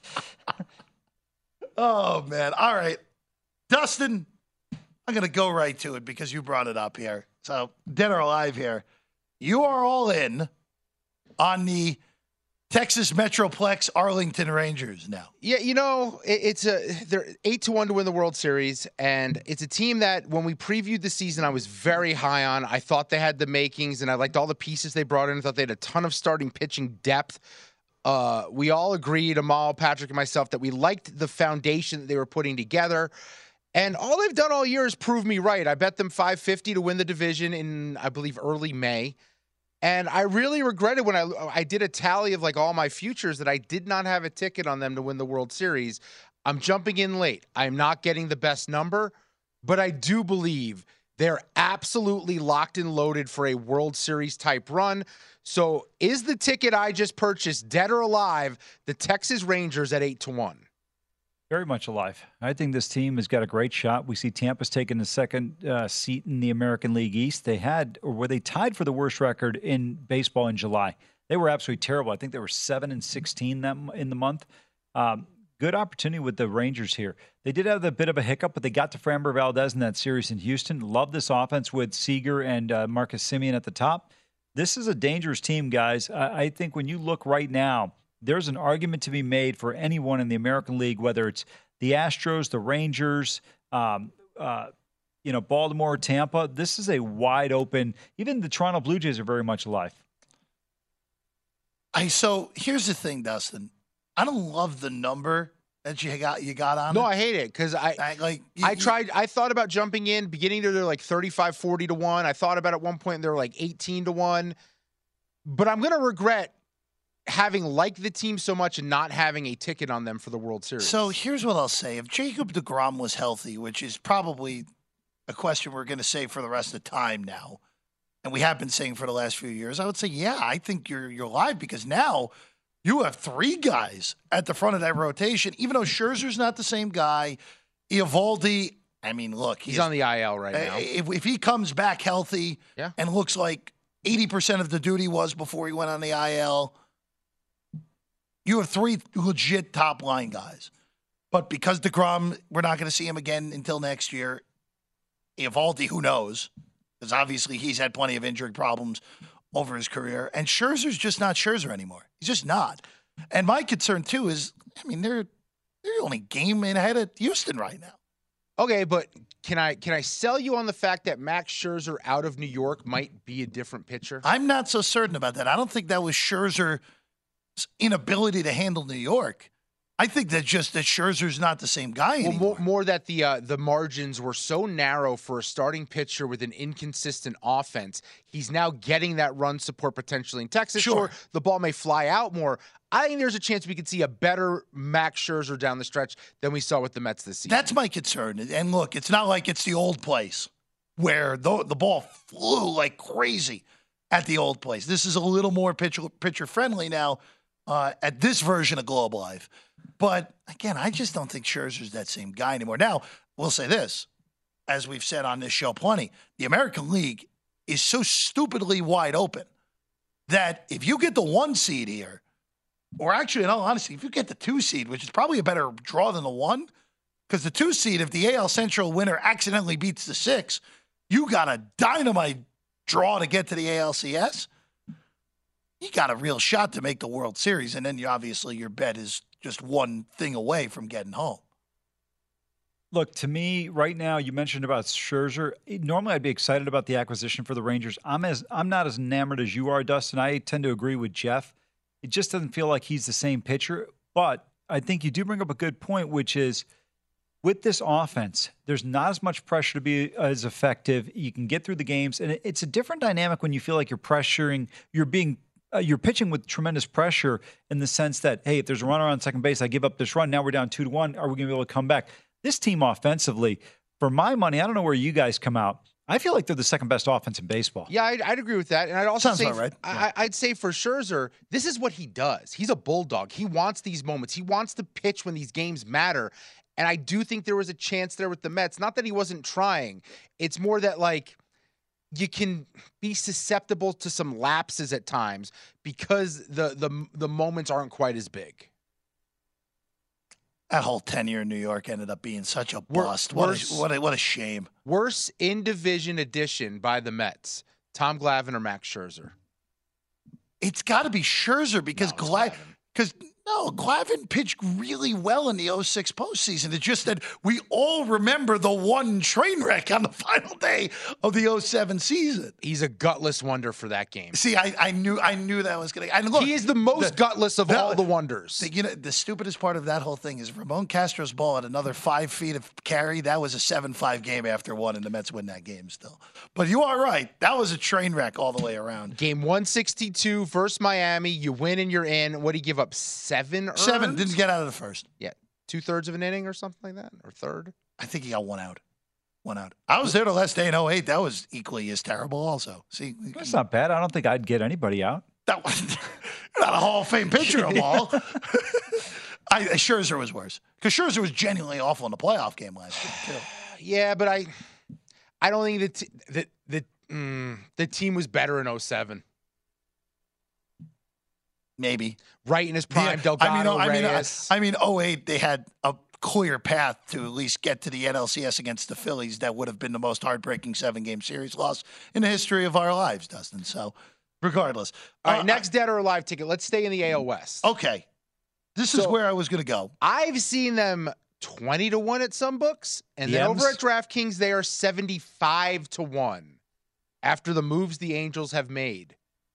Speaker 2: Oh, man. All right. Dustin, I'm going to go right to it because you brought it up here. So, dead or alive here. You are all in on the Texas Metroplex Arlington Rangers now.
Speaker 5: Yeah, you know, it, it's a they're eight to one to win the World Series, and it's a team that when we previewed the season, I was very high on. I thought they had the makings, and I liked all the pieces they brought in. I thought they had a ton of starting pitching depth. Uh, we all agreed, Amal, Patrick, and myself, that we liked the foundation that they were putting together. And all they've done all year is prove me right. I bet them five fifty to win the division in, I believe, early May. And I really regretted when I I did a tally of like all my futures that I did not have a ticket on them to win the World Series. I'm jumping in late. I'm not getting the best number, but I do believe they're absolutely locked and loaded for a World Series type run. So is the ticket I just purchased, dead or alive, the Texas Rangers at eight to one?
Speaker 4: Very much alive. I think this team has got a great shot. We see Tampa's taking the second uh, seat in the American League East. They had, or were they tied for the worst record in baseball in July? They were absolutely terrible. I think they were seven and sixteen that m- in the month. Um, good opportunity with the Rangers here. They did have a bit of a hiccup, but they got to Framber Valdez in that series in Houston. Love this offense with Seager and uh, Marcus Semien at the top. This is a dangerous team, guys. I, I think when you look right now, there's an argument to be made for anyone in the American League, whether it's the Astros, the Rangers, um, uh, you know, Baltimore, Tampa. This is a wide open. Even the Toronto Blue Jays are very much alive.
Speaker 2: I so here's the thing, Dustin. I don't love the number that you got you got on
Speaker 5: No,
Speaker 2: it.
Speaker 5: I hate it because I
Speaker 2: I like you-
Speaker 5: I
Speaker 2: you-
Speaker 5: tried. I thought about jumping in. Beginning to they're like thirty-five, forty to one. I thought about at one point they were like eighteen to one. But I'm gonna regret having liked the team so much and not having a ticket on them for the World Series.
Speaker 2: So here's what I'll say: if Jacob deGrom was healthy, which is probably a question we're going to say for the rest of the time now, and we have been saying for the last few years, I would say, yeah, I think you're you're live because now you have three guys at the front of that rotation. Even though Scherzer's not the same guy, Eovaldi. I mean, look,
Speaker 5: he's on the I L right now.
Speaker 2: If, if he comes back healthy
Speaker 5: Yeah.
Speaker 2: and looks like eighty percent of the duty was before he went on the I L, you have three legit top line guys. But because DeGrom, we're not going to see him again until next year. Eovaldi, who knows? Because obviously he's had plenty of injury problems over his career. And Scherzer's just not Scherzer anymore. He's just not. And my concern, too, is, I mean, they're, they're the only game in ahead of Houston right now.
Speaker 5: Okay, but can I can I sell you on the fact that Max Scherzer out of New York might be a different pitcher?
Speaker 2: I'm not so certain about that. I don't think that was Scherzer's inability to handle New York. I think that just that Scherzer's not the same guy
Speaker 5: Well,
Speaker 2: anymore.
Speaker 5: more, more that the uh, the margins were so narrow for a starting pitcher with an inconsistent offense. He's now getting that run support potentially in Texas.
Speaker 2: Sure.
Speaker 5: the ball may fly out more. I think there's a chance we could see a better Max Scherzer down the stretch than we saw with the Mets this season.
Speaker 2: That's my concern. And look, it's not like it's the old place where the, the ball flew like crazy at the old place. This is a little more pitcher, pitcher friendly now uh, at this version of Globe Life. But again, I just don't think Scherzer's that same guy anymore. Now, we'll say this, as we've said on this show plenty, the American League is so stupidly wide open that if you get the one seed here, or actually, in all honesty, if you get the two seed, which is probably a better draw than the one, because the two seed, if the A L Central winner accidentally beats the six, you got a dynamite draw to get to the A L C S. You got a real shot to make the World Series, and then you obviously your bet is just one thing away from getting home.
Speaker 4: Look, to me, right now, you mentioned about Scherzer. Normally, I'd be excited about the acquisition for the Rangers. I'm as I'm not as enamored as you are, Dustin. I tend to agree with Jeff. It just doesn't feel like he's the same pitcher. But I think you do bring up a good point, which is with this offense, there's not as much pressure to be as effective. You can get through the games, and it's a different dynamic when you feel like you're pressuring, you're being Uh, you're pitching with tremendous pressure in the sense that, hey, if there's a runner on second base, I give up this run. Now we're down two to one. Are we going to be able to come back? This team offensively, for my money, I don't know where you guys come out. I feel like they're the second best offense in baseball.
Speaker 5: Yeah, I'd, I'd agree with that. And I'd also
Speaker 2: Sounds
Speaker 5: say,
Speaker 2: about right.
Speaker 5: I, I'd say for Scherzer, this is what he does. He's a bulldog. He wants these moments. He wants to pitch when these games matter. And I do think there was a chance there with the Mets. Not that he wasn't trying. It's more that, like, you can be susceptible to some lapses at times because the the the moments aren't quite as big.
Speaker 2: That whole tenure in New York ended up being such a
Speaker 5: Wor-
Speaker 2: bust. What
Speaker 5: worse-
Speaker 2: a, what a, what a shame.
Speaker 5: Worst in-division addition by the Mets, Tom Glavine or Max Scherzer?
Speaker 2: It's got to be Scherzer because
Speaker 5: No, it's
Speaker 2: Gla-
Speaker 5: Glavine.
Speaker 2: because no, Glavine pitched really well in the oh six postseason. It's just that we all remember the one train wreck on the final day of the oh seven season.
Speaker 5: He's a gutless wonder for that game.
Speaker 2: See, I, I knew I knew that was going to. And look,
Speaker 5: He is the most
Speaker 2: the-
Speaker 5: gutless of
Speaker 2: the-
Speaker 5: all the wonders.
Speaker 2: the, you know, the stupidest part of that whole thing is Ramon Castro's ball at another five feet of carry. That was a seven five game after one, and the Mets win that game still. But you are right. That was a train wreck all the way around.
Speaker 5: Game one sixty-two versus Miami. You win and you're in. What do you give up? Seven earned?
Speaker 2: Seven didn't get out of the first.
Speaker 5: Yeah. Two-thirds of an inning or something like that? Or third?
Speaker 2: I think he got one out. One out. I was there the last day in oh eight. That was equally as terrible also. See,
Speaker 4: That's not bad. I don't think I'd get anybody out.
Speaker 2: that was not a Hall of Fame pitcher of all. I, Scherzer was worse. Because Scherzer was genuinely awful in the playoff game last year, too.
Speaker 5: Yeah, but I I don't think the t- the the, mm, the team was better in oh seven.
Speaker 2: Maybe.
Speaker 5: Right in his prime,
Speaker 2: The-
Speaker 5: Delgado,
Speaker 2: I mean, I mean, I,
Speaker 5: Reyes.
Speaker 2: I mean, oh eight, they had a clear path to at least get to the N L C S against the Phillies. That would have been the most heartbreaking seven-game series loss in the history of our lives, Dustin. So, regardless.
Speaker 5: All right,
Speaker 2: Uh,
Speaker 5: next dead or alive ticket. Let's stay in the A L West.
Speaker 2: Okay. This is
Speaker 5: So-
Speaker 2: where I was going to go.
Speaker 5: I've seen them twenty to one at some books, and then
Speaker 4: Yams?
Speaker 5: over at DraftKings, they are seventy-five to one after the moves the Angels have made.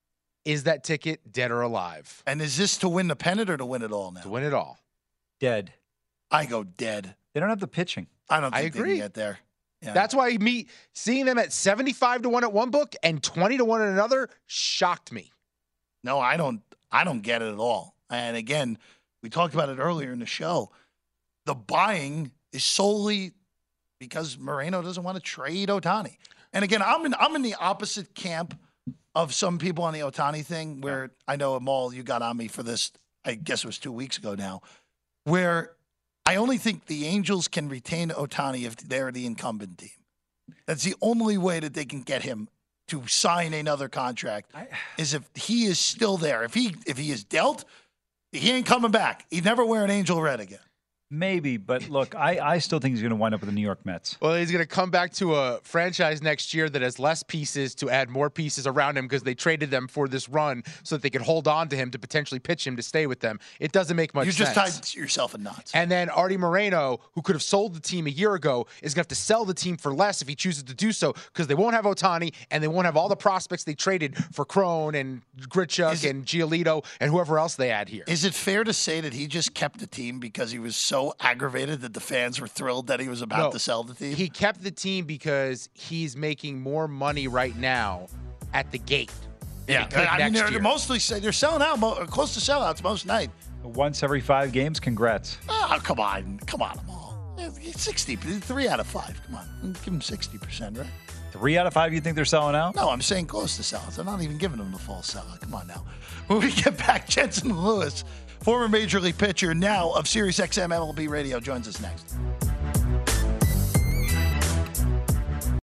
Speaker 5: Is that ticket dead or alive?
Speaker 2: And is this to win the pennant or to win it all now?
Speaker 5: To win it all.
Speaker 4: Dead.
Speaker 2: I go dead.
Speaker 4: They don't have the pitching.
Speaker 2: I don't
Speaker 5: I
Speaker 2: think they
Speaker 5: agree.
Speaker 2: can get there. Yeah.
Speaker 5: That's why me seeing them at seventy-five to one at one book and twenty to one at another shocked me.
Speaker 2: No, I don't I don't get it at all. And again, we talked about it earlier in the show. The buying is solely because Moreno doesn't want to trade Ohtani. And again, I'm in I'm in the opposite camp of some people on the Ohtani thing, where I know, Amal, you got on me for this, I guess it was two weeks ago now, where I only think the Angels can retain Ohtani if they're the incumbent team. That's the only way that they can get him to sign another contract, is if he is still there. If he if he is dealt, he ain't coming back. He'd never wear an Angel red again.
Speaker 4: Maybe, but look, I, I still think he's going to wind up with the New York Mets.
Speaker 5: Well, he's going to come back to a franchise next year that has less pieces to add more pieces around him because they traded them for this run so that they could hold on to him to potentially pitch him to stay with them. It doesn't make much
Speaker 2: You
Speaker 5: sense.
Speaker 2: just tied yourself in knots.
Speaker 5: And then Artie Moreno, who could have sold the team a year ago, is going to have to sell the team for less if he chooses to do so because they won't have Ohtani and they won't have all the prospects they traded for Crone and Grichuk
Speaker 2: Is it-
Speaker 5: and Giolito and whoever else they add here.
Speaker 2: Is it fair to say that he just kept the team because he was so aggravated that the fans were thrilled that he was about
Speaker 5: No,
Speaker 2: to sell the team?
Speaker 5: He kept the team because he's making more money right now at the gate. than
Speaker 2: yeah,
Speaker 5: he could
Speaker 2: I mean,
Speaker 5: next
Speaker 2: they're
Speaker 5: year.
Speaker 2: mostly say they're selling out, mo- close to sellouts most night.
Speaker 4: Once every five games, congrats.
Speaker 2: Oh, come on, come on, Amal. sixty, three out of five. Come on, give him sixty percent, right?
Speaker 4: Three out of five, you think they're selling out?
Speaker 2: No, I'm saying close to sellouts. I'm not even giving them the full sellout. Come on now. When we get back, Jensen Lewis, former Major League pitcher, now of SiriusXM M L B Radio, joins us next.